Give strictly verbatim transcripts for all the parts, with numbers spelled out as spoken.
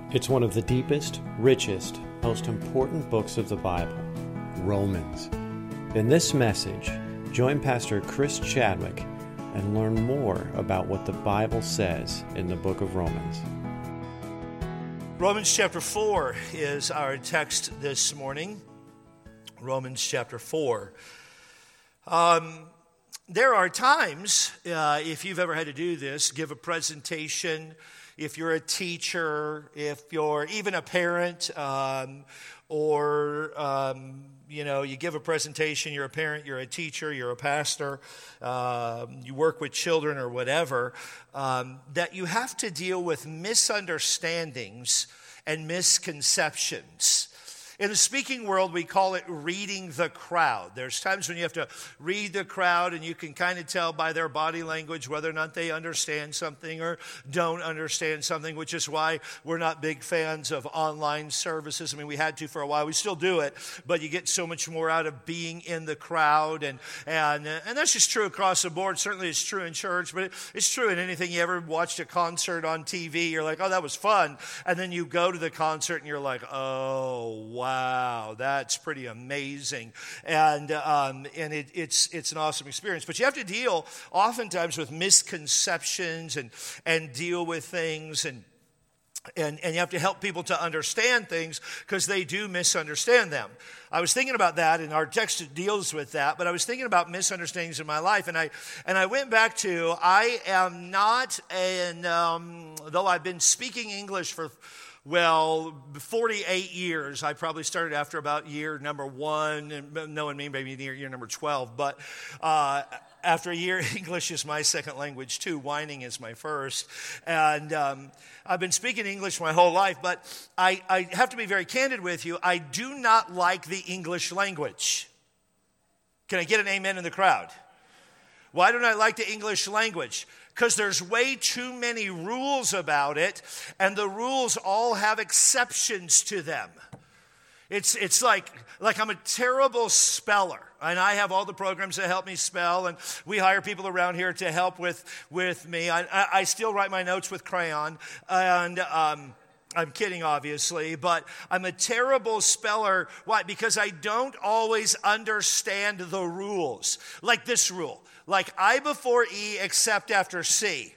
It's one of the deepest, richest, most important books of the Bible, Romans. In this message, join Pastor Chris Chadwick and learn more about what the Bible says in the book of Romans. Romans chapter four is our text this morning. Romans chapter four. Um, there are times, uh, if you've ever had to do this, give a presentation, if you're a teacher, if you're even a parent, um, or, um, you know, you give a presentation, you're a parent, you're a teacher, you're a pastor, um, you work with children or whatever, um, that you have to deal with misunderstandings and misconceptions. In the speaking world, we call it reading the crowd. There's times when you have to read the crowd and you can kind of tell by their body language whether or not they understand something or don't understand something, which is why we're not big fans of online services. I mean, we had to for a while. We still do it, but you get so much more out of being in the crowd. And and, and that's just true across the board. Certainly it's true in church, but it, it's true in anything. You ever watched a concert on T V, you're like, oh, that was fun. And then you go to the concert and you're like, oh, wow. Wow, that's pretty amazing, and um, and it, it's it's an awesome experience. But you have to deal oftentimes with misconceptions and and deal with things, and and and you have to help people to understand things because they do misunderstand them. I was thinking about that, and our text deals with that. But I was thinking about misunderstandings in my life, and I and I went back to I am not an um, though I've been speaking English for. Well, forty-eight years. I probably started after about year number one, and knowing me, maybe year, year number twelve. But uh, after a year, English is my second language too. Whining is my first. And um, I've been speaking English my whole life, but I, I have to be very candid with you. I do not like the English language. Can I get an amen in the crowd? Why don't I like the English language? Because there's way too many rules about it, and the rules all have exceptions to them. It's it's like, like I'm a terrible speller, and I have all the programs that help me spell, and we hire people around here to help with, with me. I, I, I still write my notes with crayon, and um, I'm kidding, obviously, but I'm a terrible speller. Why? Because I don't always understand the rules. Like this rule. Like I before E, except after C.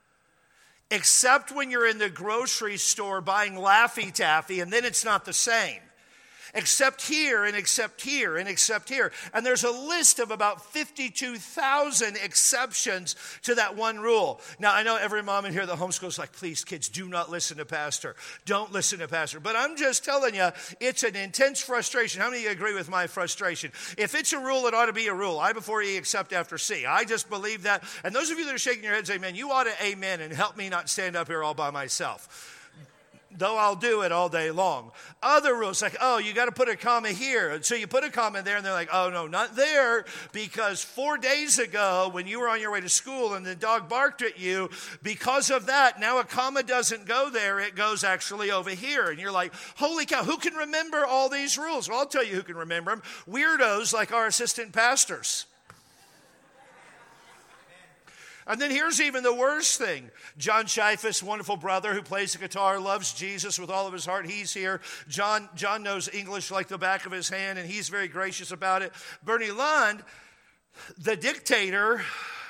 Except when you're in the grocery store buying Laffy Taffy, and then it's not the same. Except here, and except here, and except here. And there's a list of about fifty-two thousand exceptions to that one rule. Now, I know every mom in here that homeschools is like, please, kids, do not listen to Pastor. Don't listen to Pastor. But I'm just telling you, it's an intense frustration. How many of you agree with my frustration? If it's a rule, it ought to be a rule. I before E, except after C. I just believe that. And those of you that are shaking your heads, amen, you ought to amen and help me not stand up here all by myself. Though I'll do it all day long. Other rules, like, oh, you got to put a comma here. So you put a comma there, and they're like, oh, no, not there, because four days ago, when you were on your way to school and the dog barked at you, because of that, now a comma doesn't go there. It goes actually over here. And you're like, holy cow, who can remember all these rules? Well, I'll tell you who can remember them. Weirdos like our assistant pastors. And then here's even the worst thing. John Scheifus, wonderful brother who plays the guitar, loves Jesus with all of his heart. He's here. John, John knows English like the back of his hand, and he's very gracious about it. Bernie Lund, the dictator,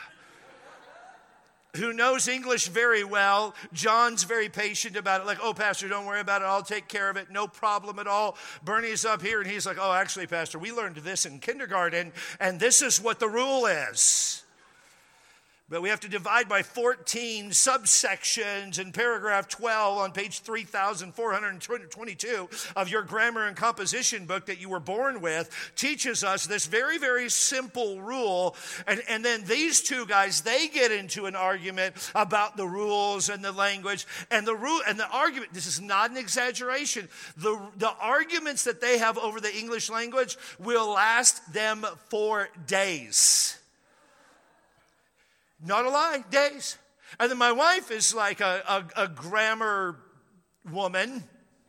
who knows English very well. John's very patient about it. Like, oh, Pastor, don't worry about it. I'll take care of it. No problem at all. Bernie's up here, and he's like, oh, actually, Pastor, we learned this in kindergarten, and this is what the rule is. But we have to divide by fourteen subsections, and paragraph twelve on page three thousand four hundred twenty-two of your grammar and composition book that you were born with teaches us this very, very simple rule. And, and then these two guys, they get into an argument about the rules and the language. And the rule and the argument, this is not an exaggeration, the, the arguments that they have over the English language will last them for days. Not a lie, days. And then my wife is like a, a, a grammar woman.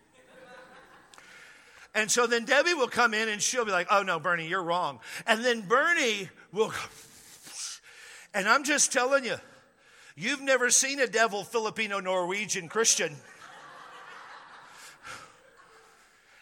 And so then Debbie will come in and she'll be like, oh no, Bernie, you're wrong. And then Bernie will go, and I'm just telling you, you've never seen a devil Filipino Norwegian Christian.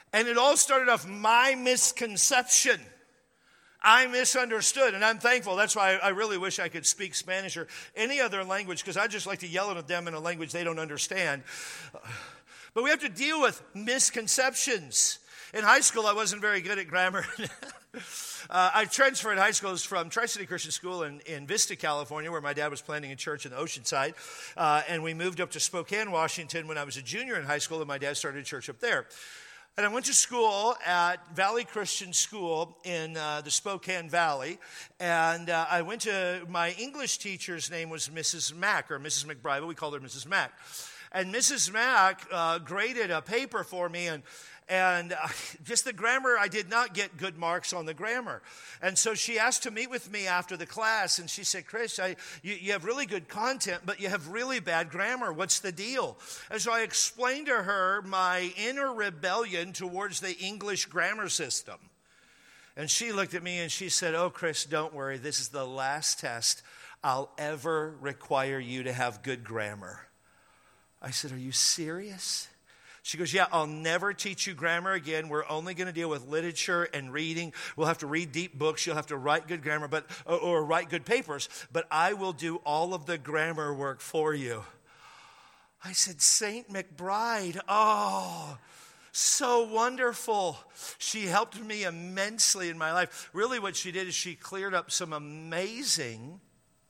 And it all started off my misconception. I misunderstood, and I'm thankful. That's why I really wish I could speak Spanish or any other language, because I just like to yell at them in a language they don't understand. But we have to deal with misconceptions. In high school, I wasn't very good at grammar. uh, I transferred high schools from Tri-City Christian School in, in Vista, California, where my dad was planting a church in the Oceanside. Uh, and we moved up to Spokane, Washington when I was a junior in high school, and my dad started a church up there. And I went to school at Valley Christian School in uh, the Spokane Valley. And uh, I went to, my English teacher's name was Missus Mack, or Missus McBride, but we called her Missus Mack. And Missus Mack uh, graded a paper for me, and And uh, just the grammar, I did not get good marks on the grammar. And so she asked to meet with me after the class, and she said, Chris, I, you, you have really good content, but you have really bad grammar. What's the deal? And so I explained to her my inner rebellion towards the English grammar system. And she looked at me and she said, oh, Chris, don't worry. This is the last test I'll ever require you to have good grammar. I said, are you serious? She goes, yeah, I'll never teach you grammar again. We're only going to deal with literature and reading. We'll have to read deep books. You'll have to write good grammar, but or, or write good papers. But I will do all of the grammar work for you. I said, Saint McBride, oh, so wonderful. She helped me immensely in my life. Really what she did is she cleared up some amazing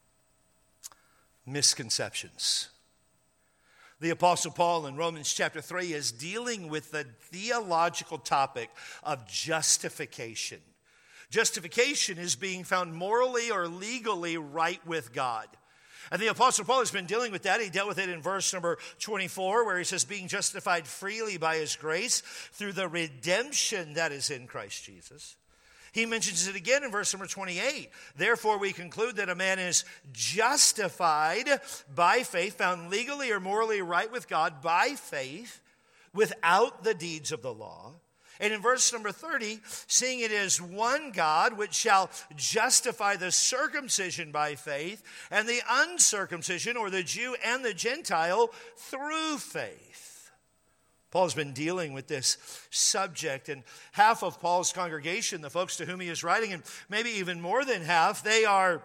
misconceptions. The Apostle Paul in Romans chapter three is dealing with the theological topic of justification. Justification is being found morally or legally right with God. And the Apostle Paul has been dealing with that. He dealt with it in verse number twenty-four, where he says, being justified freely by his grace through the redemption that is in Christ Jesus. He mentions it again in verse number twenty-eight. Therefore, we conclude that a man is justified by faith, found legally or morally right with God by faith, without the deeds of the law. And in verse number thirty, seeing it is one God which shall justify the circumcision by faith and the uncircumcision, or the Jew and the Gentile, through faith. Paul's been dealing with this subject, and half of Paul's congregation, the folks to whom he is writing, and maybe even more than half, they are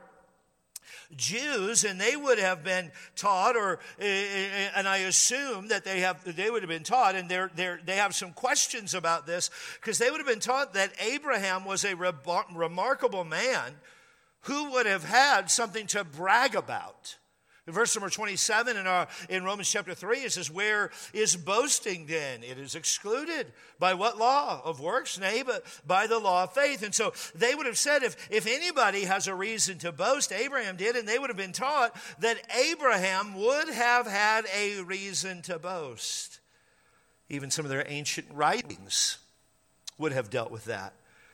Jews, and they would have been taught, or and I assume that they have they would have been taught, and they're, they're, they have some questions about this, because they would have been taught that Abraham was a re- remarkable man who would have had something to brag about. In verse number twenty-seven in, our, in Romans chapter three, it says, where is boasting then? It is excluded. By what law? Of works? Nay, but by the law of faith. And so they would have said, if, if anybody has a reason to boast, Abraham did, and they would have been taught that Abraham would have had a reason to boast. Even some of their ancient writings would have dealt with that.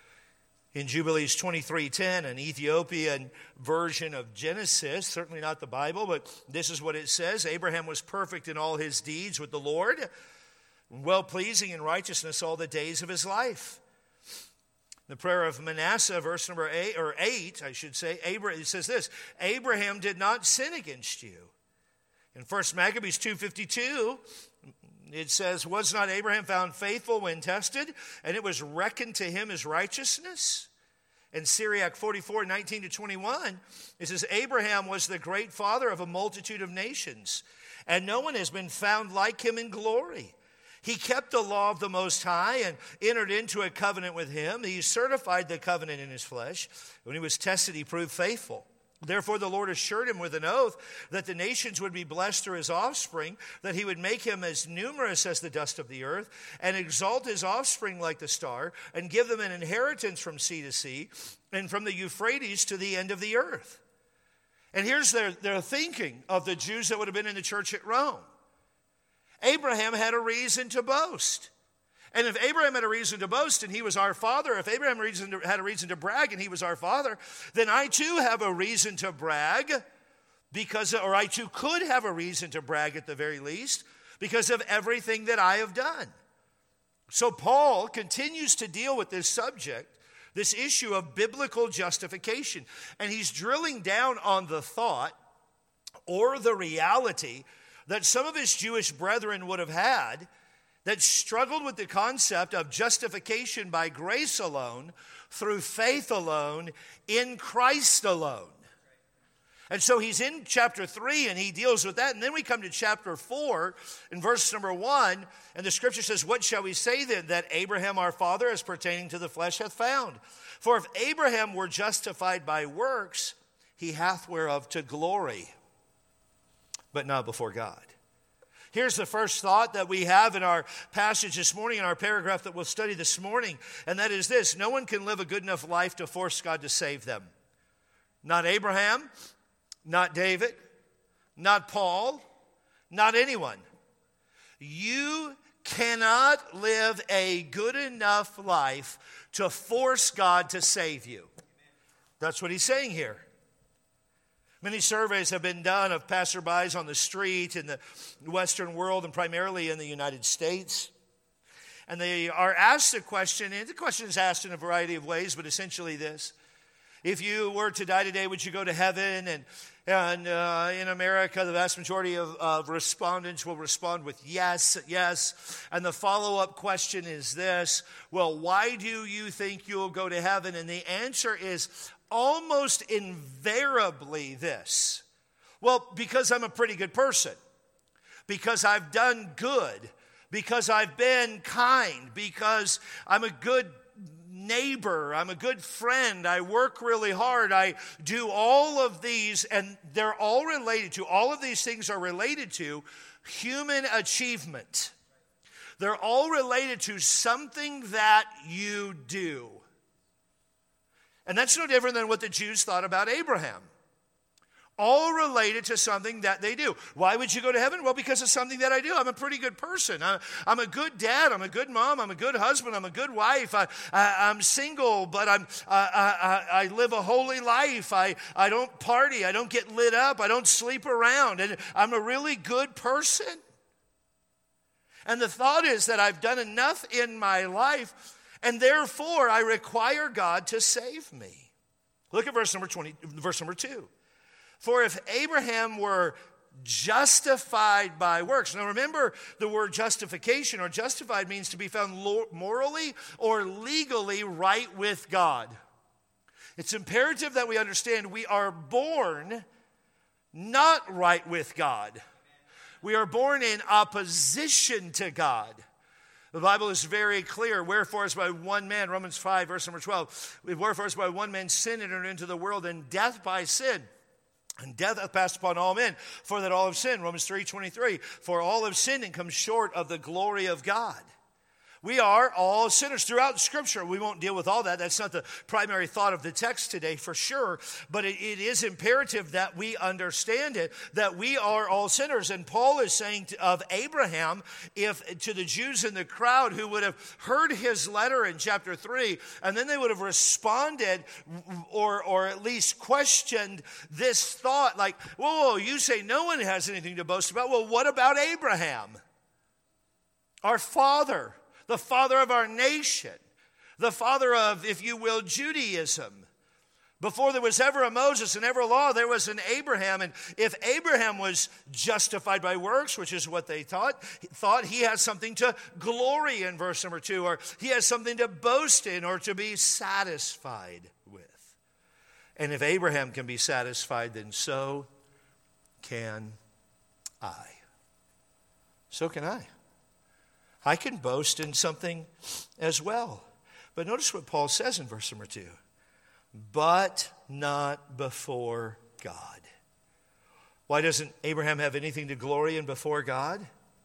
In Jubilees twenty-three ten, an Ethiopian version of Genesis, certainly not the Bible, but this is what it says. Abraham was perfect in all his deeds with the Lord, well-pleasing in righteousness all the days of his life. The prayer of Manasseh, verse number eight, or eight, I should say, Abraham, it says this, Abraham did not sin against you. In First Maccabees two fifty-two, it says, was not Abraham found faithful when tested, and it was reckoned to him as righteousness? In Syriac forty-four, nineteen to twenty-one, it says, Abraham was the great father of a multitude of nations, and no one has been found like him in glory. He kept the law of the Most High and entered into a covenant with him. He certified the covenant in his flesh. When he was tested, he proved faithful. Therefore, the Lord assured him with an oath that the nations would be blessed through his offspring, that he would make him as numerous as the dust of the earth, and exalt his offspring like the star, and give them an inheritance from sea to sea, and from the Euphrates to the end of the earth. And here's their, their thinking of the Jews that would have been in the church at Rome. Abraham had a reason to boast. And if Abraham had a reason to boast and he was our father, if Abraham reason to, had a reason to brag and he was our father, then I too have a reason to brag, because, or I too could have a reason to brag at the very least, because of everything that I have done. So Paul continues to deal with this subject, this issue of biblical justification. And he's drilling down on the thought or the reality that some of his Jewish brethren would have had, that struggled with the concept of justification by grace alone, through faith alone, in Christ alone. And so he's in chapter three and he deals with that. And then we come to chapter four in verse number one. And the scripture says, what shall we say then? That Abraham our father as pertaining to the flesh hath found. For if Abraham were justified by works, he hath whereof to glory, but not before God. Here's the first thought that we have in our passage this morning, in our paragraph that we'll study this morning. And that is this: no one can live a good enough life to force God to save them. Not Abraham. Not David, not Paul, not anyone. You cannot live a good enough life to force God to save you. That's what he's saying here. Many surveys have been done of passerbys on the street in the Western world and primarily in the United States. And they are asked a question, and the question is asked in a variety of ways, but essentially this: if you were to die today, would you go to heaven? And And uh, in America, the vast majority of, of respondents will respond with yes, yes. And the follow-up question is this: well, why do you think you'll go to heaven? And the answer is almost invariably this: well, because I'm a pretty good person, because I've done good, because I've been kind, because I'm a good neighbor, I'm a good friend, I work really hard, I do all of these, and they're all related to, all of these things are related to human achievement. They're all related to something that you do. And that's no different than what the Jews thought about Abraham. All related to something that they do. Why would you go to heaven? Well, because of something that I do. I'm a pretty good person. I'm, I'm a good dad. I'm a good mom. I'm a good husband. I'm a good wife. I, I, I'm single, but I'm, I, I, I live a holy life. I, I don't party. I don't get lit up. I don't sleep around. And I'm a really good person. And the thought is that I've done enough in my life, and therefore I require God to save me. Look at verse number twenty, verse number two. For if Abraham were justified by works. Now remember, the word justification or justified means to be found morally or legally right with God. It's imperative that we understand we are born not right with God. We are born in opposition to God. The Bible is very clear. Wherefore, as by one man, Romans five, verse number twelve, wherefore, as by one man sin entered into the world, and death by sin. And death hath passed upon all men, for that all have sinned. Romans three twenty-three, for all have sinned and come short of the glory of God. We are all sinners throughout Scripture. We won't deal with all that. That's not the primary thought of the text today, for sure. But it, it is imperative that we understand it, that we are all sinners. And Paul is saying to, of Abraham, if to the Jews in the crowd who would have heard his letter in chapter three, and then they would have responded or, or at least questioned this thought, like, whoa, whoa, you say no one has anything to boast about. Well, what about Abraham, our father? The father of our nation, the father of, if you will, Judaism. Before there was ever a Moses and ever a law, there was an Abraham. And if Abraham was justified by works, which is what they thought, thought he has something to glory in, verse number two, or he has something to boast in or to be satisfied with. And if Abraham can be satisfied, then so can I. So can I. I can boast in something as well. But notice what Paul says in verse number two. But not before God. Why doesn't Abraham have anything to glory in before God?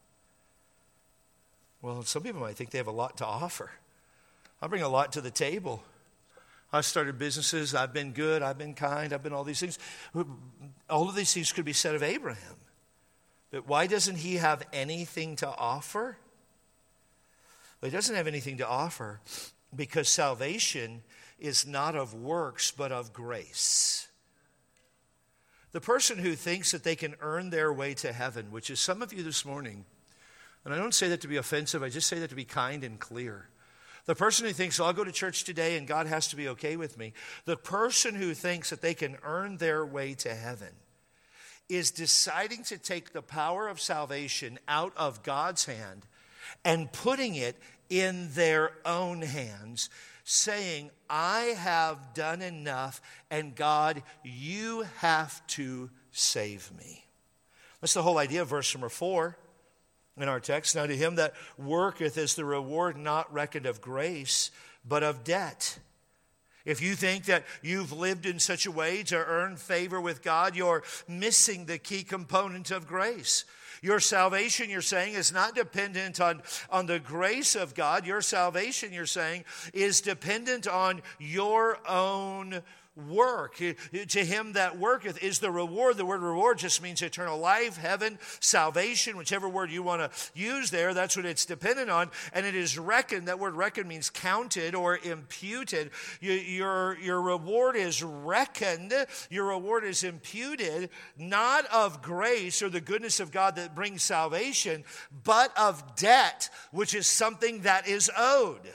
Well, some people might think they have a lot to offer. I bring a lot to the table. I started businesses. I've been good. I've been kind. I've been all these things. All of these things could be said of Abraham. But why doesn't he have anything to offer? But he doesn't have anything to offer because salvation is not of works, but of grace. The person who thinks that they can earn their way to heaven, which is some of you this morning, and I don't say that to be offensive, I just say that to be kind and clear. The person who thinks, well, I'll go to church today and God has to be okay with me. The person who thinks that they can earn their way to heaven is deciding to take the power of salvation out of God's hand and putting it in their own hands, saying, I have done enough, and God, you have to save me. That's the whole idea of verse number four in our text. Now to him that worketh is the reward not reckoned of grace, but of debt. If you think that you've lived in such a way to earn favor with God, you're missing the key component of grace. Your salvation, you're saying, is not dependent on, on the grace of God. Your salvation, you're saying, is dependent on your own work. To him that worketh is the reward. The word reward just means eternal life, heaven, salvation, whichever word you want to use there. That's what it's dependent on. And it is reckoned. That word reckoned means counted or imputed. Your, your reward is reckoned. Your reward is imputed, not of grace or the goodness of God that brings salvation, but of debt, which is something that is owed.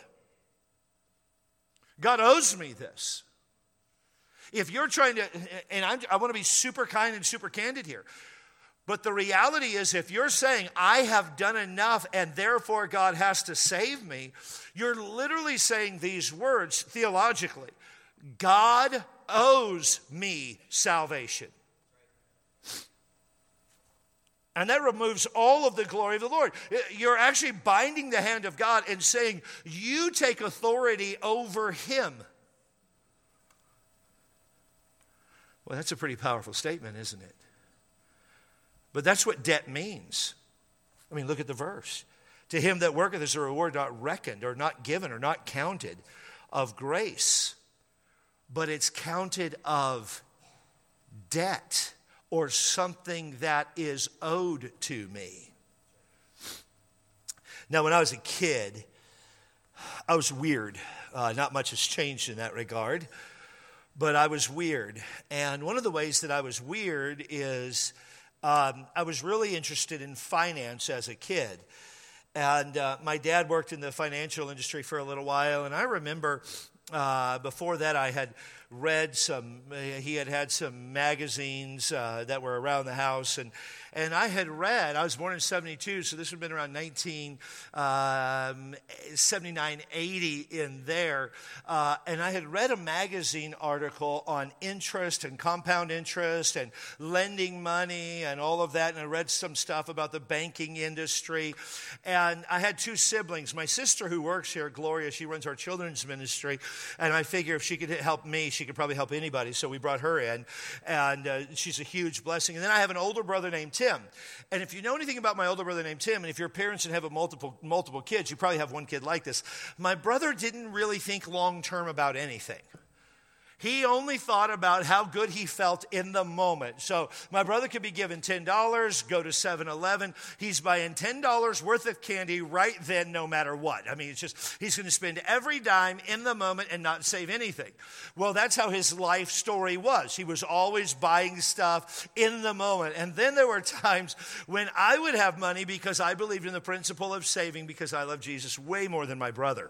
God owes me this. If you're trying to, and I'm, I want to be super kind and super candid here, but the reality is if you're saying, I have done enough and therefore God has to save me, you're literally saying these words theologically. God owes me salvation. And that removes all of the glory of the Lord. You're actually binding the hand of God and saying, you take authority over him. Well, that's a pretty powerful statement, isn't it? But that's what debt means. I mean, look at the verse. To him that worketh is a reward not reckoned or not given or not counted of grace, but it's counted of debt or something that is owed to me. Now, when I was a kid, I was weird. Uh, not much has changed in that regard. But I was weird. And one of the ways that I was weird is um, I was really interested in finance as a kid. And uh, my dad worked in the financial industry for a little while. And I remember uh, before that I had read some, he had had some magazines uh, that were around the house. And, and I had read, I was born in seventy-two, so this would have been around nineteen seventy-nine, eighty in there. Uh, and I had read a magazine article on interest and compound interest and lending money and all of that. And I read some stuff about the banking industry. And I had two siblings. My sister who works here, Gloria, she runs our children's ministry. And I figure if she could help me, she could probably help anybody. So we brought her in. And uh, she's a huge blessing. And then I have an older brother named Tim. And if you know anything about my older brother named Tim, and if you're parents and have a multiple multiple kids, you probably have one kid like this. My brother didn't really think long term about anything. He only thought about how good he felt in the moment. So my brother could be given ten dollars, go to seven eleven. He's buying ten dollars worth of candy right then, no matter what. I mean, it's just, he's going to spend every dime in the moment and not save anything. Well, that's how his life story was. He was always buying stuff in the moment. And then there were times when I would have money because I believed in the principle of saving because I love Jesus way more than my brother.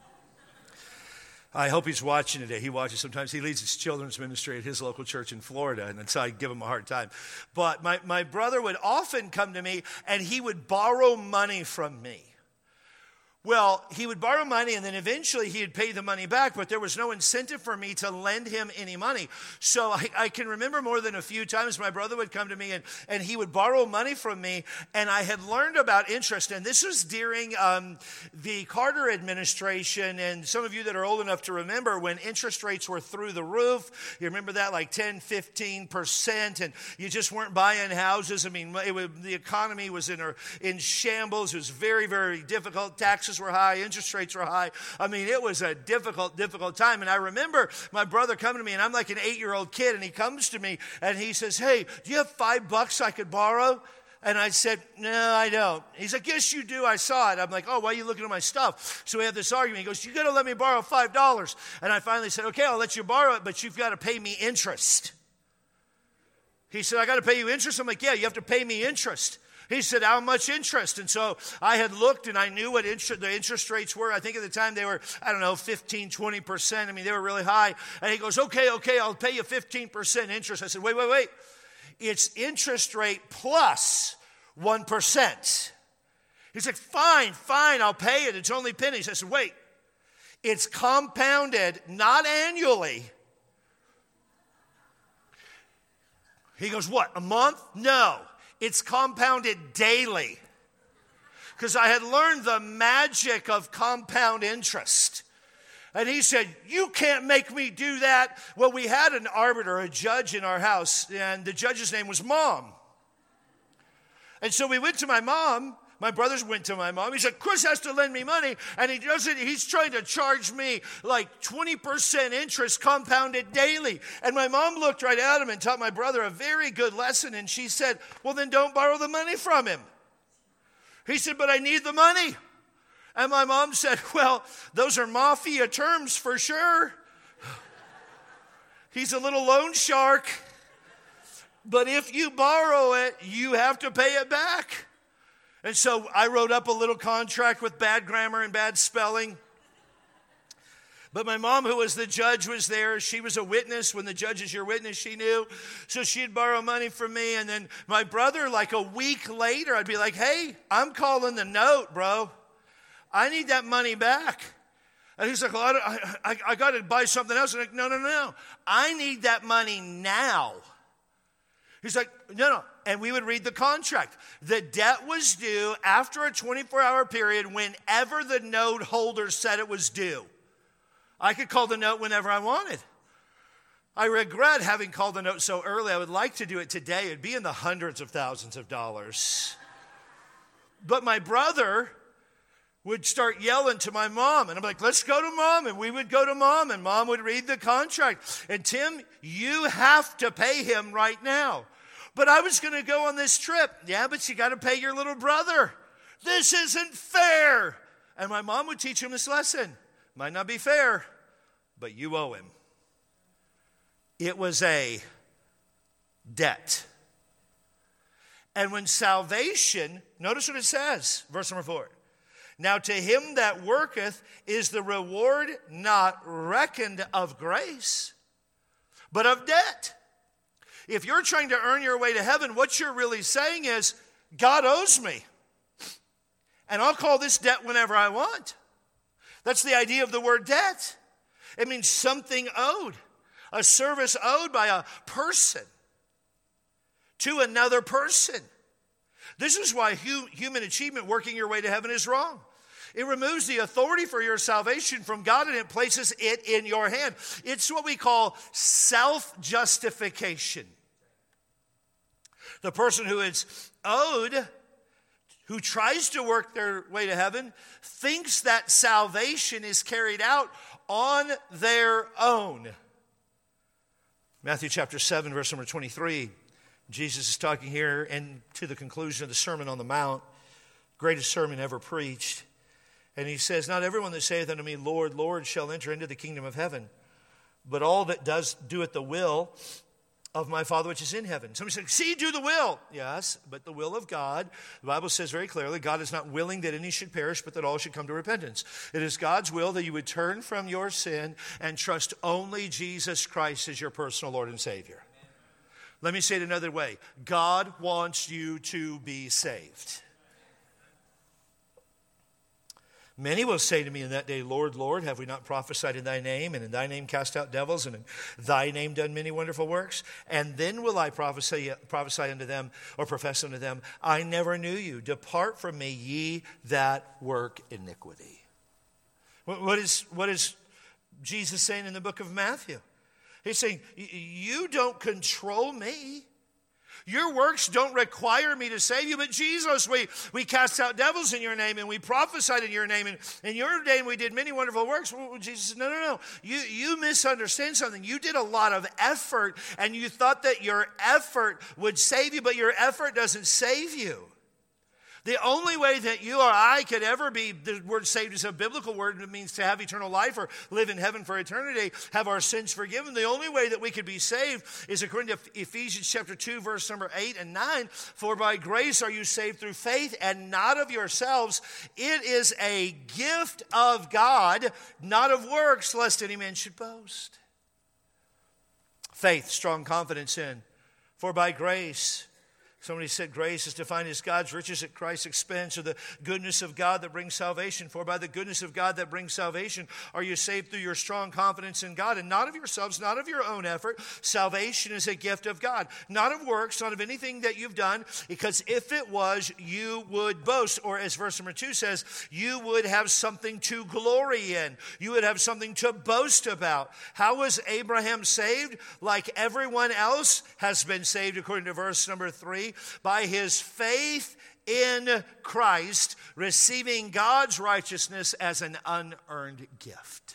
I hope he's watching today. He watches sometimes. He leads his children's ministry at his local church in Florida, and so I give him a hard time. But my, my brother would often come to me, and he would borrow money from me. Well, he would borrow money, and then eventually he would pay the money back, but there was no incentive for me to lend him any money. So I, I can remember more than a few times my brother would come to me, and, and he would borrow money from me, and I had learned about interest. And this was during um, the Carter administration, and some of you that are old enough to remember when interest rates were through the roof. You remember that, like ten, fifteen percent, and you just weren't buying houses. I mean, it was, the economy was in, in shambles. It was very, very difficult. Taxes were high, interest rates were high. I mean, it was a difficult, difficult time. And I remember my brother coming to me, and I'm like an eight-year-old kid, and he comes to me, and he says, hey, do you have five bucks I could borrow? And I said, no, I don't. He's like, yes, you do. I saw it. I'm like, oh, why are you looking at my stuff? So we have this argument. He goes, you got to let me borrow five dollars. And I finally said, okay, I'll let you borrow it, but you've got to pay me interest. He said, I got to pay you interest? I'm like, yeah, you have to pay me interest. He said, how much interest? And so I had looked and I knew what interest, the interest rates were. I think at the time they were, I don't know, fifteen, twenty percent. I mean, they were really high. And he goes, okay, okay, I'll pay you fifteen percent interest. I said, wait, wait, wait. It's interest rate plus one percent. He's like, fine, fine, I'll pay it. It's only pennies. I said, wait, it's compounded, not annually. He goes, what, a month? No, it's compounded daily. Because I had learned the magic of compound interest. And he said, you can't make me do that. Well, we had an arbiter, a judge in our house, and the judge's name was Mom. And so we went to my mom. My brothers went to my mom. He said, Chris has to lend me money, and he doesn't. He's trying to charge me like twenty percent interest compounded daily. And my mom looked right at him and taught my brother a very good lesson, and she said, well, then don't borrow the money from him. He said, but I need the money. And my mom said, well, those are mafia terms for sure. He's a little loan shark. But if you borrow it, you have to pay it back. And so I wrote up a little contract with bad grammar and bad spelling. But my mom, who was the judge, was there. She was a witness. When the judge is your witness, she knew. So she'd borrow money from me. And then my brother, like a week later, I'd be like, hey, I'm calling the note, bro. I need that money back. And he's like, well, I, I, I got to buy something else. I'm like, no, no, no. I need that money now. He's like, no, no. And we would read the contract. The debt was due after a twenty-four hour period whenever the note holder said it was due. I could call the note whenever I wanted. I regret having called the note so early. I would like to do it today. It'd be in the hundreds of thousands of dollars. But my brother would start yelling to my mom. And I'm like, let's go to mom. And we would go to mom. And mom would read the contract. And Tim, you have to pay him right now. But I was going to go on this trip. Yeah, but you got to pay your little brother. This isn't fair. And my mom would teach him this lesson. Might not be fair, but you owe him. It was a debt. And when salvation, notice what it says, verse number four. Now to him that worketh is the reward not reckoned of grace, but of debt. If you're trying to earn your way to heaven, what you're really saying is, God owes me. And I'll call this debt whenever I want. That's the idea of the word debt. It means something owed. A service owed by a person to another person. This is why hu- human achievement, working your way to heaven, is wrong. It removes the authority for your salvation from God and it places it in your hand. It's what we call self-justification. The person who is owed, who tries to work their way to heaven, thinks that salvation is carried out on their own. Matthew chapter seven, verse number twenty-three. Jesus is talking here and to the conclusion of the Sermon on the Mount, greatest sermon ever preached. And he says, not everyone that saith unto me, Lord, Lord, shall enter into the kingdom of heaven, but all that does doeth the will of my Father which is in heaven. Somebody said, see, do the will. Yes, but the will of God, the Bible says very clearly, God is not willing that any should perish, but that all should come to repentance. It is God's will that you would turn from your sin and trust only Jesus Christ as your personal Lord and Savior. Amen. Let me say it another way. God wants you to be saved. Many will say to me in that day, Lord, Lord, have we not prophesied in thy name, and in thy name cast out devils, and in thy name done many wonderful works? And then will I prophesy, prophesy unto them, or profess unto them, I never knew you. Depart from me, ye that work iniquity. What is, what is Jesus saying in the book of Matthew? He's saying, you don't control me. Your works don't require me to save you, but Jesus, we, we cast out devils in your name, and we prophesied in your name, and in your name we did many wonderful works. Well, Jesus said, no, no, no. You, you misunderstand something. You did a lot of effort, and you thought that your effort would save you, but your effort doesn't save you. The only way that you or I could ever be, the word saved is a biblical word. It means to have eternal life or live in heaven for eternity, have our sins forgiven. The only way that we could be saved is according to Ephesians chapter two, verse number eight and nine. For by grace are you saved through faith, and not of yourselves. It is a gift of God, not of works, lest any man should boast. Faith, strong confidence in. For by grace. Somebody said grace is defined as God's riches at Christ's expense, or the goodness of God that brings salvation. For by the goodness of God that brings salvation are you saved through your strong confidence in God, and not of yourselves, not of your own effort. Salvation is a gift of God, not of works, not of anything that you've done, because if it was, you would boast. Or as verse number two says, you would have something to glory in. You would have something to boast about. How was Abraham saved? Like everyone else has been saved, according to verse number three. By his faith in Christ, receiving God's righteousness as an unearned gift.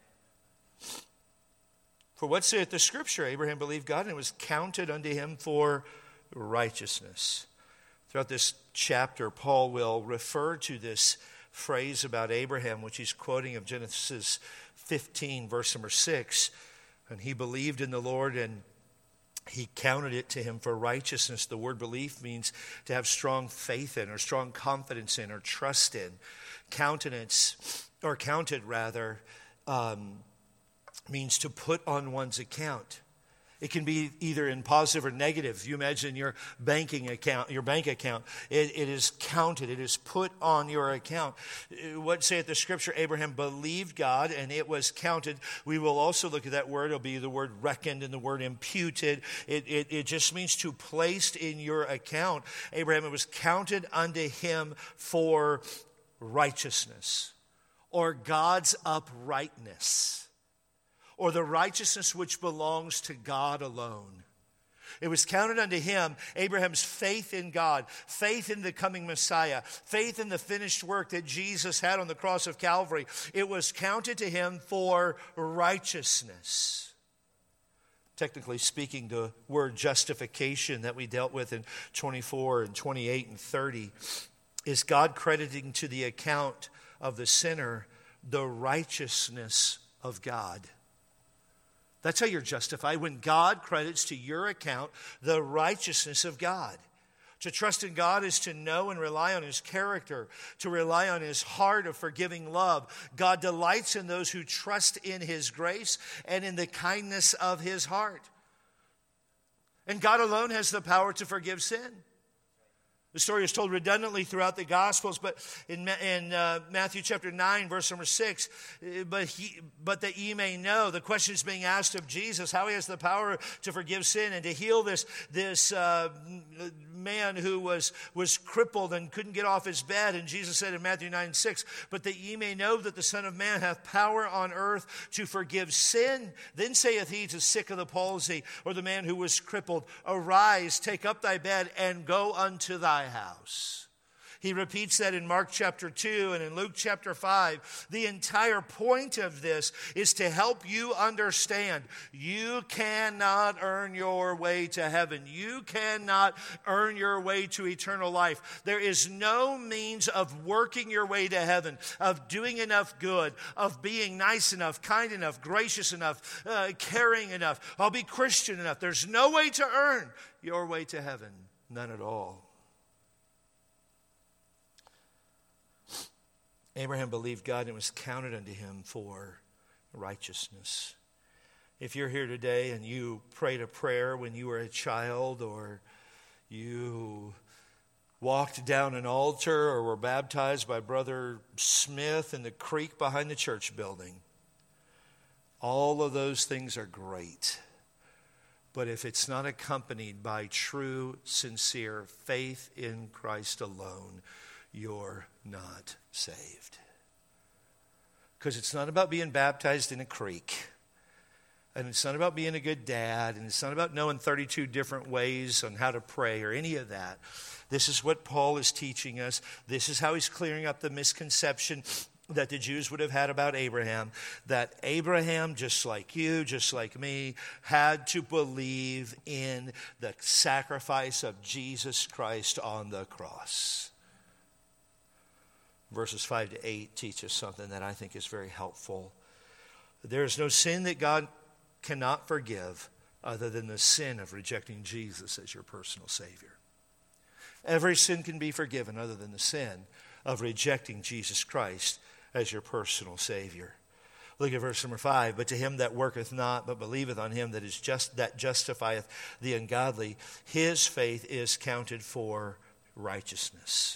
For what saith the Scripture? Abraham believed God, and it was counted unto him for righteousness. Throughout this chapter, Paul will refer to this phrase about Abraham, which he's quoting of Genesis fifteen, verse number six. And he believed in the Lord, and he counted it to him for righteousness. The word belief means to have strong faith in, or strong confidence in, or trust in. Countenance, or counted rather, um, means to put on one's account. It can be either in positive or negative. You imagine your banking account, your bank account. It, it is counted. It is put on your account. What saith the Scripture? Abraham believed God, and it was counted. We will also look at that word. It'll be the word reckoned and the word imputed. It, it, it just means to placed in your account. Abraham, it was counted unto him for righteousness, or God's uprightness, or the righteousness which belongs to God alone. It was counted unto him, Abraham's faith in God, faith in the coming Messiah, faith in the finished work that Jesus had on the cross of Calvary. It was counted to him for righteousness. Technically speaking, the word justification that we dealt with in twenty-four and twenty-eight and thirty is God crediting to the account of the sinner the righteousness of God. That's how you're justified, when God credits to your account the righteousness of God. To trust in God is to know and rely on his character, to rely on his heart of forgiving love. God delights in those who trust in his grace and in the kindness of his heart. And God alone has the power to forgive sin. The story is told redundantly throughout the Gospels, but in, in uh, Matthew chapter nine, verse number six, but, he, but that ye may know, the question is being asked of Jesus, how he has the power to forgive sin and to heal this, this uh, man who was, was crippled and couldn't get off his bed. And Jesus said in Matthew nine, six, but that ye may know that the Son of Man hath power on earth to forgive sin. Then saith he to sick of the palsy, or the man who was crippled, arise, take up thy bed, and go unto thy house. He repeats that in Mark chapter two and in Luke chapter five. The entire point of this is to help you understand you cannot earn your way to heaven. You cannot earn your way to eternal life. There is no means of working your way to heaven, of doing enough good, of being nice enough, kind enough, gracious enough, uh, caring enough. I'll be Christian enough. There's no way to earn your way to heaven. None at all. Abraham believed God, and it was counted unto him for righteousness. If you're here today and you prayed a prayer when you were a child, or you walked down an altar or were baptized by Brother Smith in the creek behind the church building, all of those things are great. But if it's not accompanied by true, sincere faith in Christ alone, you're not saved. Because it's not about being baptized in a creek. And it's not about being a good dad. And it's not about knowing thirty-two different ways on how to pray or any of that. This is what Paul is teaching us. This is how he's clearing up the misconception that the Jews would have had about Abraham. That Abraham, just like you, just like me, had to believe in the sacrifice of Jesus Christ on the cross. Verses five to eight teach us something that I think is very helpful. There is no sin that God cannot forgive other than the sin of rejecting Jesus as your personal Savior. Every sin can be forgiven other than the sin of rejecting Jesus Christ as your personal Savior. Look at verse number five. But to him that worketh not, but believeth on him that is just that justifieth the ungodly, his faith is counted for righteousness.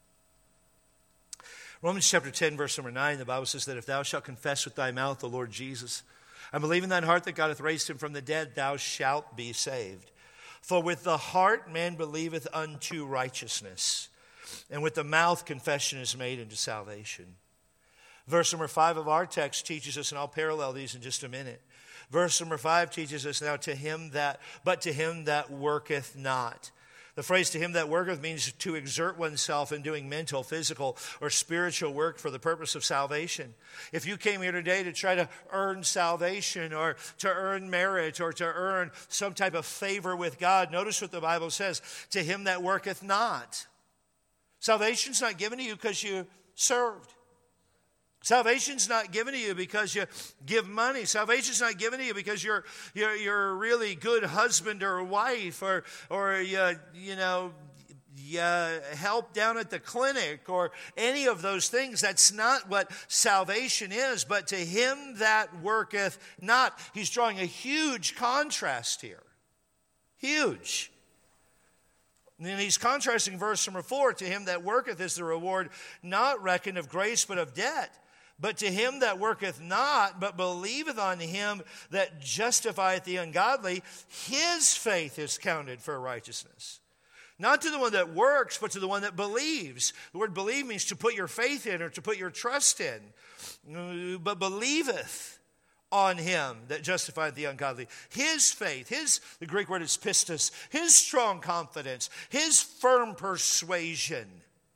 Romans chapter ten, verse number nine, the Bible says that if thou shalt confess with thy mouth the Lord Jesus, and believe in thine heart that God hath raised him from the dead, thou shalt be saved. For with the heart man believeth unto righteousness, and with the mouth confession is made unto salvation. Verse number five of our text teaches us, and I'll parallel these in just a minute. Verse number five teaches us now to him that, but to him that worketh not. The phrase to him that worketh means to exert oneself in doing mental, physical, or spiritual work for the purpose of salvation. If you came here today to try to earn salvation or to earn merit or to earn some type of favor with God, notice what the Bible says, to him that worketh not. Salvation's not given to you because you served. Salvation's not given to you because you give money. Salvation's not given to you because you're you're, you're a really good husband or wife, or or you you know you help down at the clinic or any of those things. That's not what salvation is. But to him that worketh not, he's drawing a huge contrast here. Huge. And he's contrasting verse number four. To him that worketh is the reward not reckoned of grace but of debt. But to him that worketh not, but believeth on him that justifieth the ungodly, his faith is counted for righteousness. Not to the one that works, but to the one that believes. The word believe means to put your faith in or to put your trust in. But believeth on him that justifieth the ungodly. His faith, his, the Greek word is pistis, his strong confidence, his firm persuasion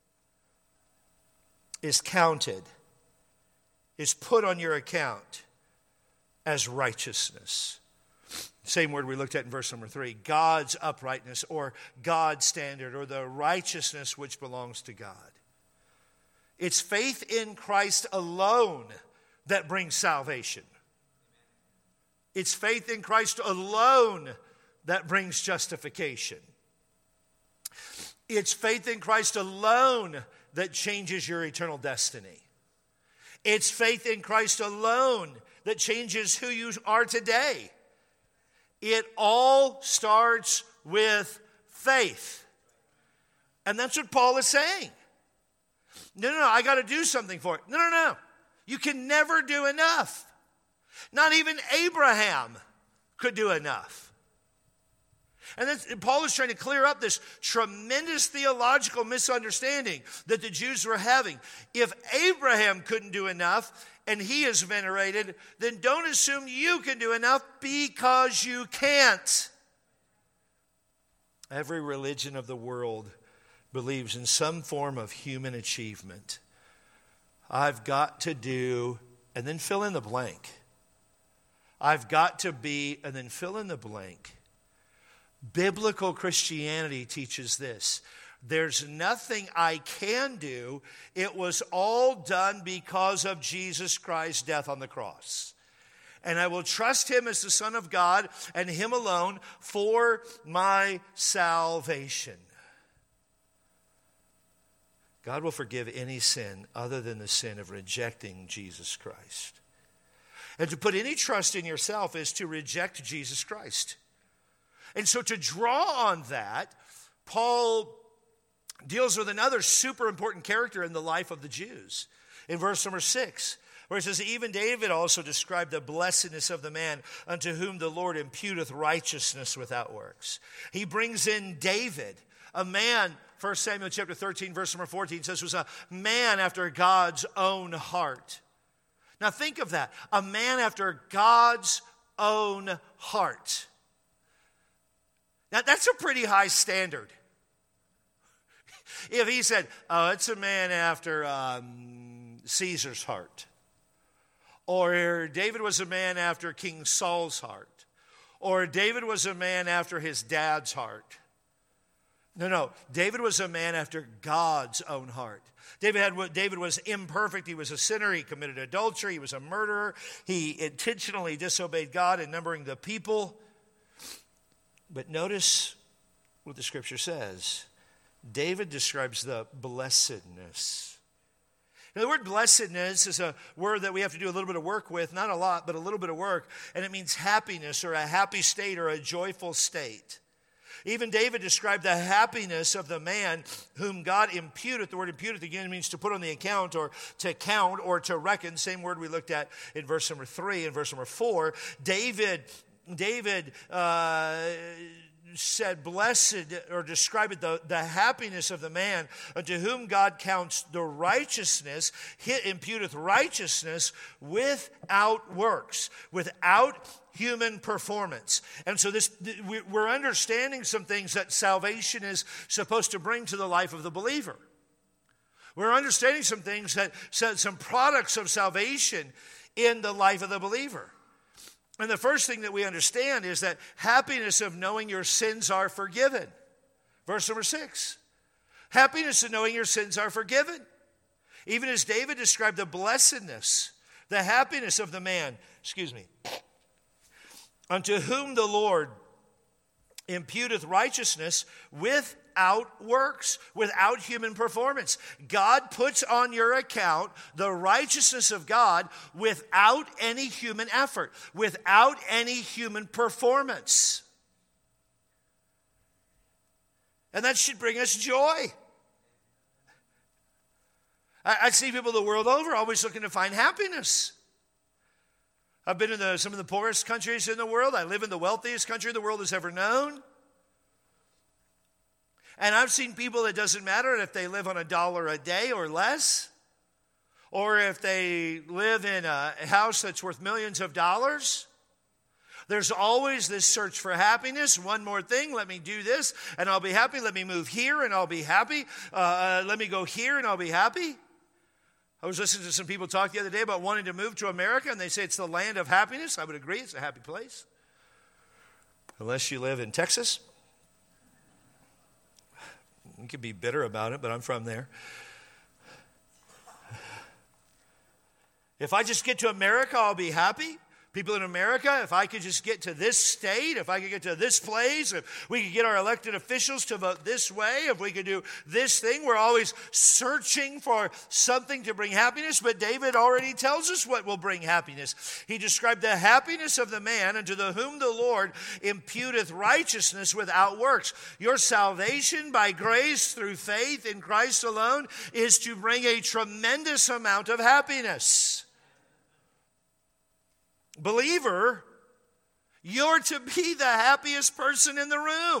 is counted, is put on your account as righteousness. Same word we looked at in verse number three. God's uprightness or God's standard or the righteousness which belongs to God. It's faith in Christ alone that brings salvation. It's faith in Christ alone that brings justification. It's faith in Christ alone that changes your eternal destiny. It's faith in Christ alone that changes who you are today. It all starts with faith. And that's what Paul is saying. No, no, no, I got to do something for it. No, no, no. You can never do enough. Not even Abraham could do enough. And then Paul is trying to clear up this tremendous theological misunderstanding that the Jews were having. If Abraham couldn't do enough and he is venerated, then don't assume you can do enough because you can't. Every religion of the world believes in some form of human achievement. I've got to do, and then fill in the blank. I've got to be, and then fill in the blank. Biblical Christianity teaches this. There's nothing I can do. It was all done because of Jesus Christ's death on the cross. And I will trust him as the Son of God and him alone for my salvation. God will forgive any sin other than the sin of rejecting Jesus Christ. And to put any trust in yourself is to reject Jesus Christ. And so to draw on that, Paul deals with another super important character in the life of the Jews. In verse number six, where it says, even David also described the blessedness of the man unto whom the Lord imputeth righteousness without works. He brings in David, a man, First Samuel chapter thirteen, verse number fourteen says, was a man after God's own heart. Now think of that, a man after God's own heart. Now, that's a pretty high standard. If he said, oh, it's a man after um, Caesar's heart. Or David was a man after King Saul's heart. Or David was a man after his dad's heart. No, no. David was a man after God's own heart. David had. David was imperfect. He was a sinner. He committed adultery. He was a murderer. He intentionally disobeyed God in numbering the people. But notice what the scripture says. David describes the blessedness. Now, the word blessedness is a word that we have to do a little bit of work with, not a lot, but a little bit of work, and it means happiness or a happy state or a joyful state. Even David described the happiness of the man whom God imputed. The word imputed again means to put on the account or to count or to reckon. Same word we looked at in verse number three and verse number four. David, David uh, said, blessed, or described it, the, the happiness of the man unto whom God counts the righteousness, he imputeth righteousness without works, without human performance. And so this, we're understanding some things that salvation is supposed to bring to the life of the believer. We're understanding some things that, some products of salvation in the life of the believer. And the first thing that we understand is that happiness of knowing your sins are forgiven. Verse number six. Happiness of knowing your sins are forgiven. Even as David described the blessedness, the happiness of the man, excuse me, unto whom the Lord imputeth righteousness without works, without human performance. God puts on your account the righteousness of God without any human effort, without any human performance. And that should bring us joy. I, I see people the world over always looking to find happiness. I've been in the, some of the poorest countries in the world. I live in the wealthiest country the world has ever known. And I've seen people, it doesn't matter if they live on a dollar a day or less, or if they live in a house that's worth millions of dollars. There's always this search for happiness. One more thing, let me do this and I'll be happy. Let me move here and I'll be happy. Uh, let me go here and I'll be happy. I was listening to some people talk the other day about wanting to move to America, and they say it's the land of happiness. I would agree, it's a happy place. Unless you live in Texas. You could be bitter about it, but I'm from there. If I just get to America, I'll be happy. People in America, if I could just get to this state, if I could get to this place, if we could get our elected officials to vote this way, if we could do this thing, we're always searching for something to bring happiness. But David already tells us what will bring happiness. He described the happiness of the man unto the whom the Lord imputeth righteousness without works. Your salvation by grace through faith in Christ alone is to bring a tremendous amount of happiness. Believer, you're to be the happiest person in the room.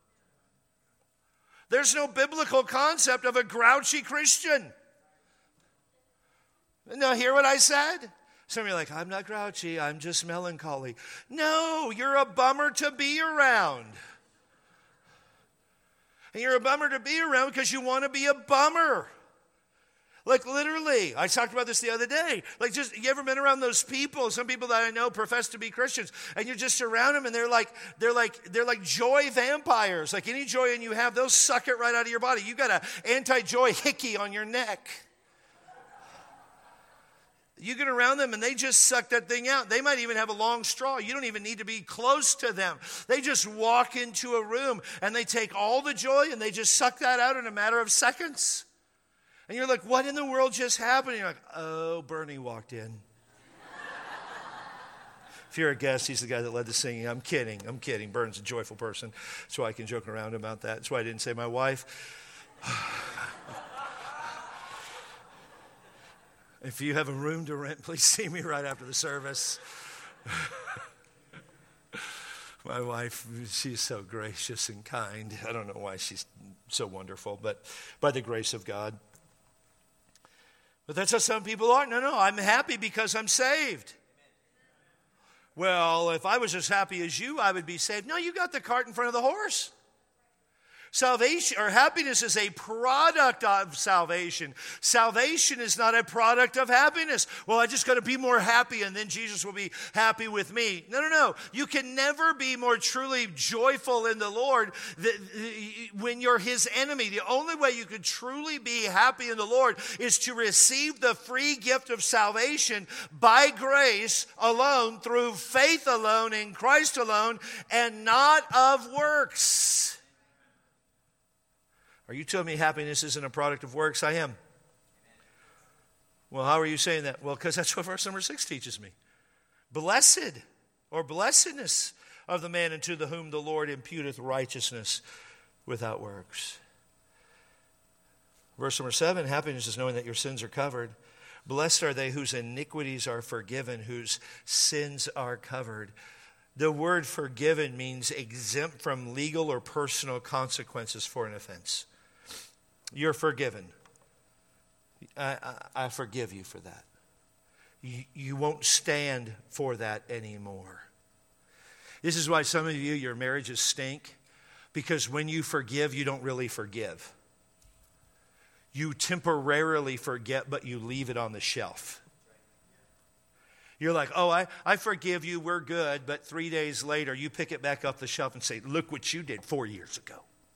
There's no biblical concept of a grouchy Christian. Now, hear what I said? Some of you are like, I'm not grouchy, I'm just melancholy. No, you're a bummer to be around. And you're a bummer to be around because you want to be a bummer. Like literally, I talked about this the other day. Like just, you ever been around those people? Some people that I know profess to be Christians, and you're just around them, and they're like, they're like, they're like joy vampires. Like any joy in you have, they'll suck it right out of your body. You got an anti-joy hickey on your neck. You get around them, and they just suck that thing out. They might even have a long straw. You don't even need to be close to them. They just walk into a room, and they take all the joy, and they just suck that out in a matter of seconds. And you're like, what in the world just happened? And you're like, oh, Bernie walked in. If you're a guest, he's the guy that led the singing. I'm kidding. I'm kidding. Bernie's a joyful person. That's why I can joke around about that. That's why I didn't say my wife. If you have a room to rent, please see me right after the service. My wife, she's so gracious and kind. I don't know why she's so wonderful, but by the grace of God. But that's how some people are. No, no, I'm happy because I'm saved. Well, if I was as happy as you, I would be saved. No, you got the cart in front of the horse. Salvation or happiness is a product of salvation. Salvation is not a product of happiness. Well, I just got to be more happy and then Jesus will be happy with me. No, no, no. You can never be more truly joyful in the Lord when you're his enemy. The only way you can truly be happy in the Lord is to receive the free gift of salvation by grace alone, through faith alone, in Christ alone, and not of works. Are you telling me happiness isn't a product of works? I am. Well, how are you saying that? Well, because that's what verse number six teaches me. Blessed or blessedness of the man unto the whom the Lord imputeth righteousness without works. Verse number seven, happiness is knowing that your sins are covered. Blessed are they whose iniquities are forgiven, whose sins are covered. The word forgiven means exempt from legal or personal consequences for an offense. You're forgiven. I, I, I forgive you for that. You, you won't stand for that anymore. This is why some of you, your marriages stink, because when you forgive, you don't really forgive. You temporarily forget, but you leave it on the shelf. You're like, oh, I, I forgive you, we're good, but three days later, you pick it back up the shelf and say, look what you did four years ago.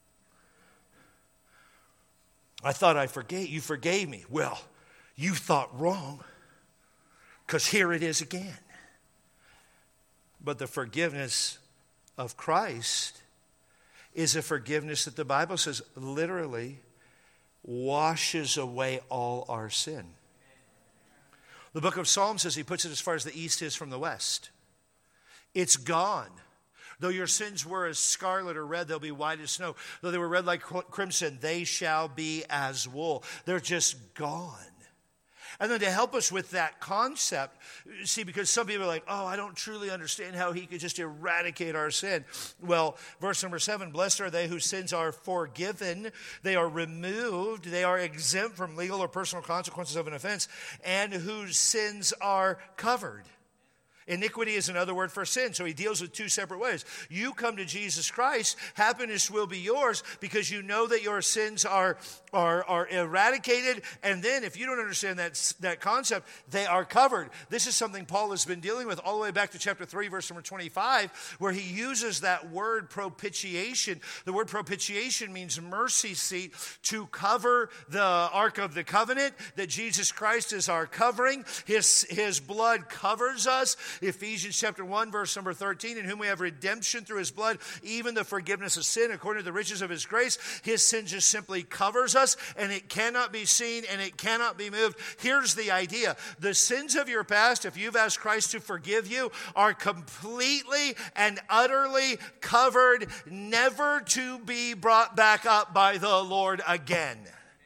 I thought I forgave, you forgave me. Well, you thought wrong, because here it is again. But the forgiveness of Christ is a forgiveness that the Bible says literally washes away all our sin. The book of Psalms says he puts it as far as the east is from the west. It's gone. Though your sins were as scarlet or red, they'll be white as snow. Though they were red like crimson, they shall be as wool. They're just gone. And then to help us with that concept, see, because some people are like, oh, I don't truly understand how he could just eradicate our sin. Well, verse number seven, blessed are they whose sins are forgiven, they are removed, they are exempt from legal or personal consequences of an offense, and whose sins are covered. Iniquity is another word for sin, so he deals with two separate ways. You come to Jesus Christ, happiness will be yours because you know that your sins are, are, are eradicated, and then if you don't understand that, that concept, they are covered. This is something Paul has been dealing with all the way back to chapter three, verse number twenty-five, where he uses that word propitiation. The word propitiation means mercy seat, to cover the Ark of the Covenant, that Jesus Christ is our covering. His, his blood covers us. Ephesians chapter one, verse number thirteen, in whom we have redemption through his blood, even the forgiveness of sin, according to the riches of his grace. His sin just simply covers us, and it cannot be seen, and it cannot be moved. Here's the idea. The sins of your past, if you've asked Christ to forgive you, are completely and utterly covered, never to be brought back up by the Lord again.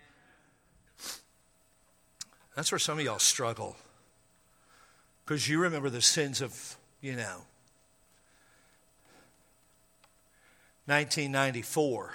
That's where some of y'all struggle. Because you remember the sins of, you know, nineteen ninety-four.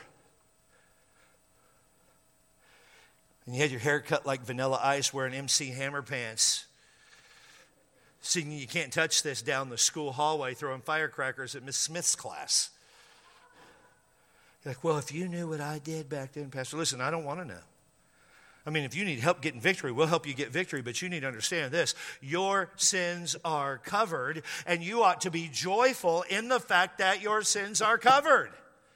And you had your hair cut like Vanilla Ice, wearing M C Hammer pants, singing You Can't Touch This down the school hallway, throwing firecrackers at Miss Smith's class. You're like, well, if you knew what I did back then, Pastor, listen, I don't want to know. I mean, if you need help getting victory, we'll help you get victory, but you need to understand this. Your sins are covered, and you ought to be joyful in the fact that your sins are covered.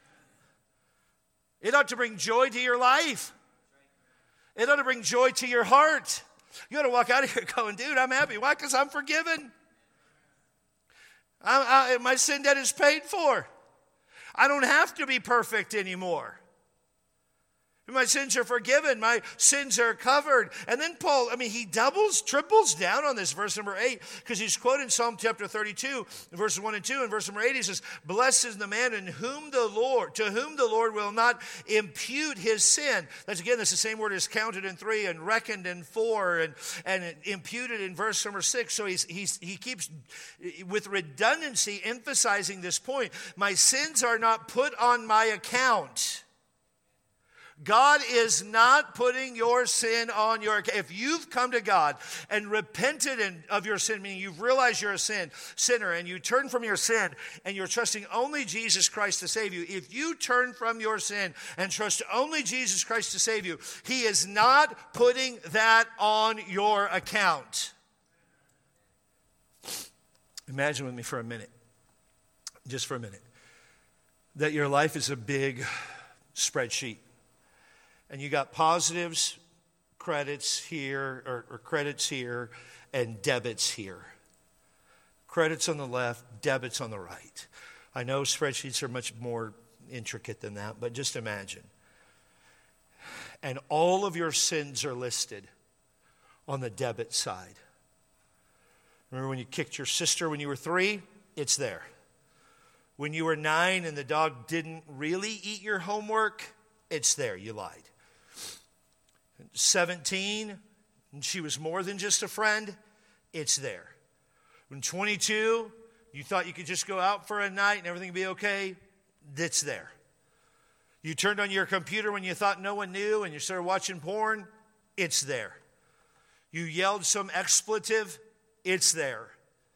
It ought to bring joy to your life. It ought to bring joy to your heart. You ought to walk out of here going, dude, I'm happy. Why? Because I'm forgiven. I, I, my sin debt is paid for. I don't have to be perfect anymore. My sins are forgiven. My sins are covered. And then Paul, I mean, he doubles, triples down on this, verse number eight, because he's quoting Psalm chapter thirty-two, verses one and two. And verse number eight, he says, blessed is the man in whom the Lord, to whom the Lord will not impute his sin. That's, again, that's the same word as counted in three and reckoned in four and, and imputed in verse number six. So he's, he's, he keeps, with redundancy, emphasizing this point. My sins are not put on my account. God is not putting your sin on your account. If you've come to God and repented in, of your sin, meaning you've realized you're a sin, sinner, and you turn from your sin and you're trusting only Jesus Christ to save you, if you turn from your sin and trust only Jesus Christ to save you, he is not putting that on your account. Imagine with me for a minute, just for a minute, that your life is a big spreadsheet. And you got positives, credits here, or, or credits here, and debits here. Credits on the left, debits on the right. I know spreadsheets are much more intricate than that, but just imagine. And all of your sins are listed on the debit side. Remember when you kicked your sister when you were three? It's there. When you were nine and the dog didn't really eat your homework? It's there. You lied. seventeen, and she was more than just a friend? It's there. When twenty-two, you thought you could just go out for a night and everything would be okay? It's there. You turned on your computer when you thought no one knew and you started watching porn? It's there. You yelled some expletive? It's there.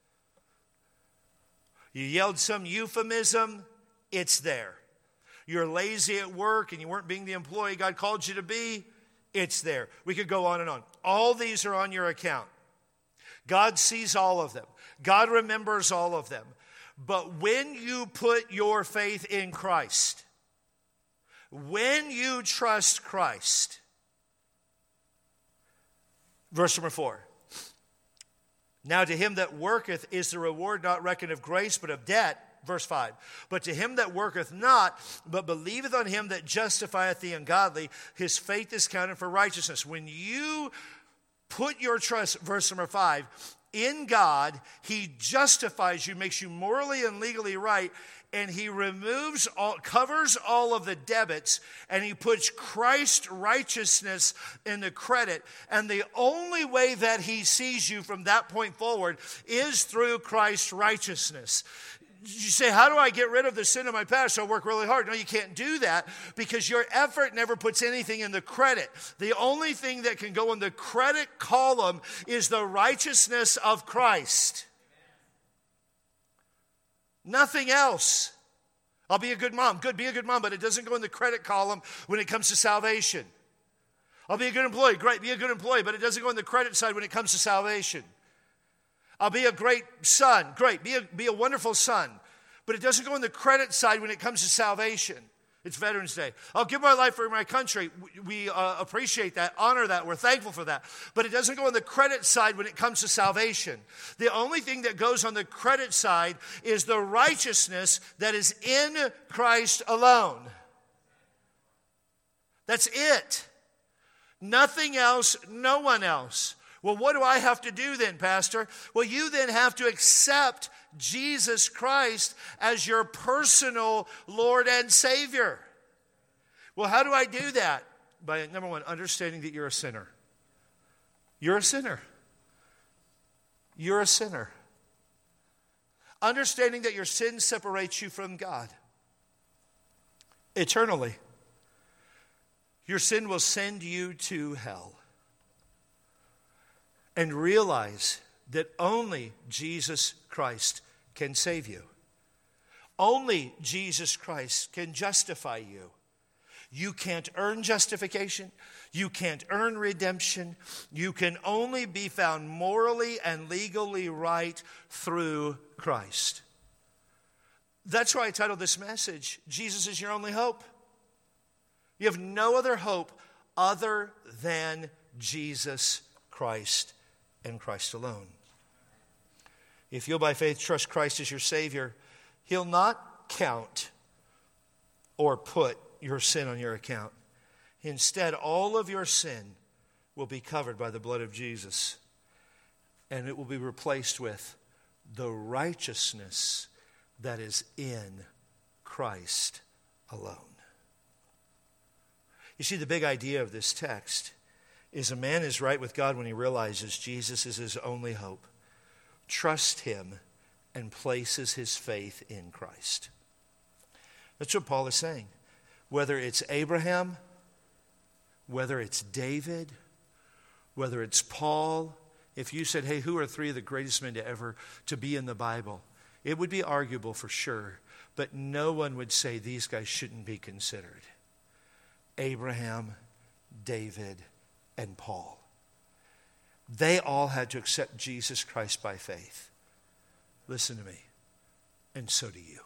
You yelled some euphemism? It's there. You're lazy at work and you weren't being the employee God called you to be? It's there. We could go on and on. All these are on your account. God sees all of them. God remembers all of them. But when you put your faith in Christ, when you trust Christ, verse number four. Now to him that worketh is the reward not reckoned of grace, but of debt. Verse five. But to him that worketh not, but believeth on him that justifieth the ungodly, his faith is counted for righteousness. When you put your trust, verse number five, in God, he justifies you, makes you morally and legally right, and he removes all, covers all of the debits, and he puts Christ's righteousness in the credit. And the only way that he sees you from that point forward is through Christ's righteousness. You say, how do I get rid of the sin of my past? So I work really hard. No, you can't do that because your effort never puts anything in the credit. The only thing that can go in the credit column is the righteousness of Christ. Nothing else. I'll be a good mom. Good, be a good mom, but it doesn't go in the credit column when it comes to salvation. I'll be a good employee. Great, be a good employee, but it doesn't go in the credit side when it comes to salvation. I'll be a great son. Great. Be a, be a wonderful son. But it doesn't go in the credit side when it comes to salvation. It's Veterans Day. I'll give my life for my country. We, we uh, appreciate that, honor that. We're thankful for that. But it doesn't go on the credit side when it comes to salvation. The only thing that goes on the credit side is the righteousness that is in Christ alone. That's it. Nothing else, no one else. Well, what do I have to do then, Pastor? Well, you then have to accept Jesus Christ as your personal Lord and Savior. Well, how do I do that? By, number one, understanding that you're a sinner. You're a sinner. You're a sinner. Understanding that your sin separates you from God eternally. Your sin will send you to hell. And realize that only Jesus Christ can save you. Only Jesus Christ can justify you. You can't earn justification. You can't earn redemption. You can only be found morally and legally right through Christ. That's why I titled this message, Jesus is your only hope. You have no other hope other than Jesus Christ and Christ alone. If you'll by faith trust Christ as your Savior, He'll not count or put your sin on your account. Instead, all of your sin will be covered by the blood of Jesus, and it will be replaced with the righteousness that is in Christ alone. You see, the big idea of this text is a man is right with God when he realizes Jesus is his only hope, trusts Him, and places his faith in Christ. That's what Paul is saying. Whether it's Abraham, whether it's David, whether it's Paul, if you said, hey, who are three of the greatest men to ever to be in the Bible? It would be arguable for sure, but no one would say these guys shouldn't be considered. Abraham, David, and Paul. They all had to accept Jesus Christ by faith. Listen to me. And so do you.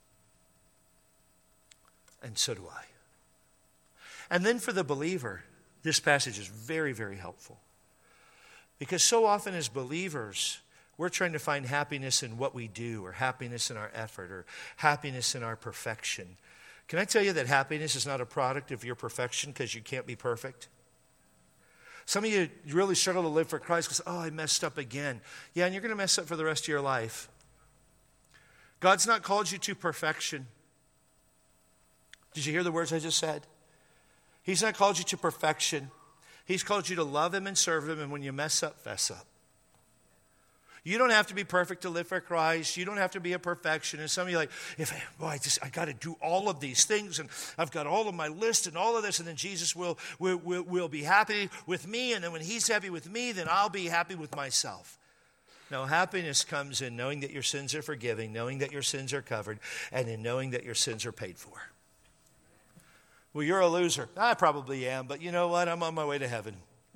And so do I. And then for the believer, this passage is very, very helpful. Because so often as believers, we're trying to find happiness in what we do, or happiness in our effort, or happiness in our perfection. Can I tell you that happiness is not a product of your perfection because you can't be perfect? Some of you really struggle to live for Christ because, oh, I messed up again. Yeah, and you're going to mess up for the rest of your life. God's not called you to perfection. Did you hear the words I just said? He's not called you to perfection. He's called you to love Him and serve Him, and when you mess up, fess up. You don't have to be perfect to live for Christ. You don't have to be a perfectionist. Some of you are like, if I, boy, I just I got to do all of these things, and I've got all of my list and all of this, and then Jesus will, will, will, will be happy with me, and then when He's happy with me, then I'll be happy with myself. No, happiness comes in knowing that your sins are forgiven, knowing that your sins are covered, and in knowing that your sins are paid for. Well, you're a loser. I probably am, but you know what? I'm on my way to heaven.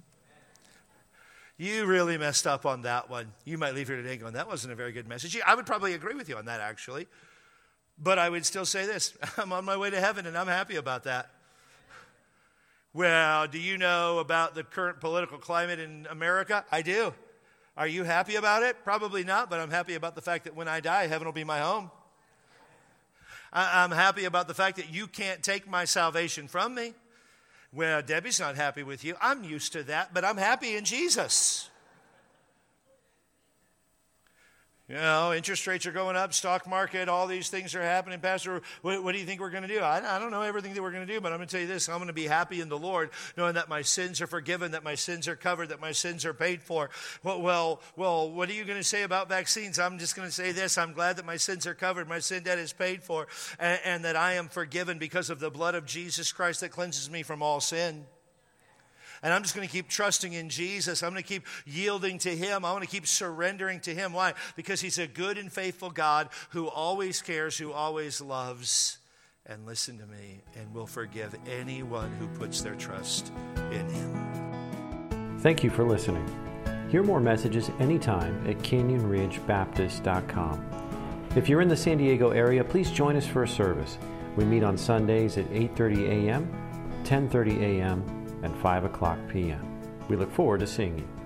You really messed up on that one. You might leave here today going, that wasn't a very good message. I would probably agree with you on that, actually. But I would still say this. I'm on my way to heaven, and I'm happy about that. Well, do you know about the current political climate in America? I do. Are you happy about it? Probably not, but I'm happy about the fact that when I die, heaven will be my home. I'm happy about the fact that you can't take my salvation from me. Well, Debbie's not happy with you. I'm used to that, but I'm happy in Jesus. You know, interest rates are going up, stock market, all these things are happening. Pastor, what, what do you think we're going to do? I, I don't know everything that we're going to do, but I'm going to tell you this. I'm going to be happy in the Lord, knowing that my sins are forgiven, that my sins are covered, that my sins are paid for. Well, well, well what are you going to say about vaccines? I'm just going to say this. I'm glad that my sins are covered, my sin debt is paid for, and, and that I am forgiven because of the blood of Jesus Christ that cleanses me from all sin. And I'm just going to keep trusting in Jesus. I'm going to keep yielding to Him. I want to keep surrendering to Him. Why? Because He's a good and faithful God who always cares, who always loves. And listen to me, and will forgive anyone who puts their trust in Him. Thank you for listening. Hear more messages anytime at canyon ridge baptist dot com. If you're in the San Diego area, please join us for a service. We meet on Sundays at eight thirty a.m., ten thirty a.m., and five o'clock p.m. We look forward to seeing you.